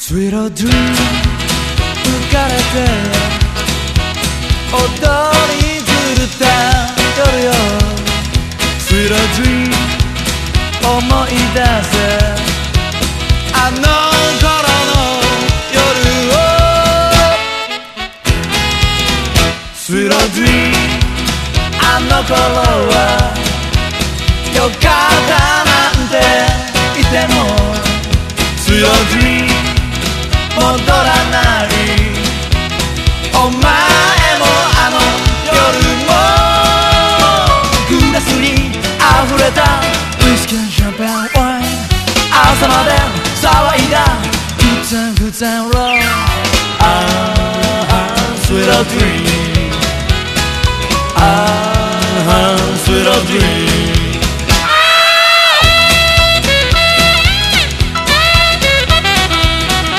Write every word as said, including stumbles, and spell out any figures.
Sweet old dream 浮かれて踊り狂った夜よ Sweet old dream 思い出せあの頃の夜を Sweet old dream あの頃はよかったなんて言っても Sweet old dream戻らないお前もあの夜もグラスに溢れたウイスキーシャンパンワイン朝まで騒いだグッザングッザンローああ Sweet old dream ああ Sweet old dream